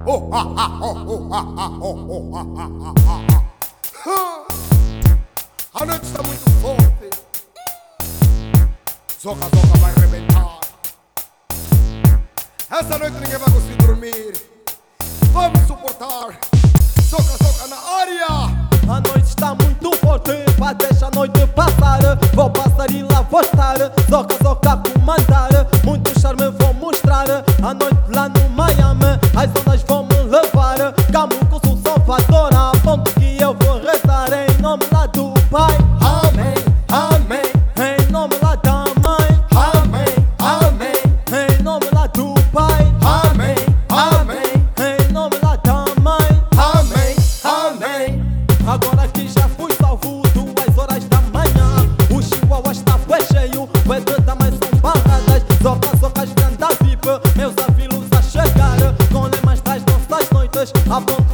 A noite está muito forte. Zoca, zoca vai arrebentar. Essa noite ninguém vai conseguir dormir. Vamos suportar. Zoca, zoca na área. A noite está muito forte, vai deixar a noite passar. Vou passar e lá vou estar. Zoca, zoca a comandar. Muito charme vou mostrar. A noite lá no Miami, as ondas vão me levar. Calmo com o Salvador, a ponto que eu vou rezar. Em nome lá do Pai, amém, amém. Em nome lá da Mãe, amém, amém. Em nome lá do Pai, amém, amém. Em nome lá da Mãe, amém, amém. Agora que já fui salvo, 2 horas da manhã, o chihuahua está bué cheio, bué de damas são barradas. Zoca, zoca, ganda VIP, meus avilos a chegar, com lemas das nossas noites, a ponto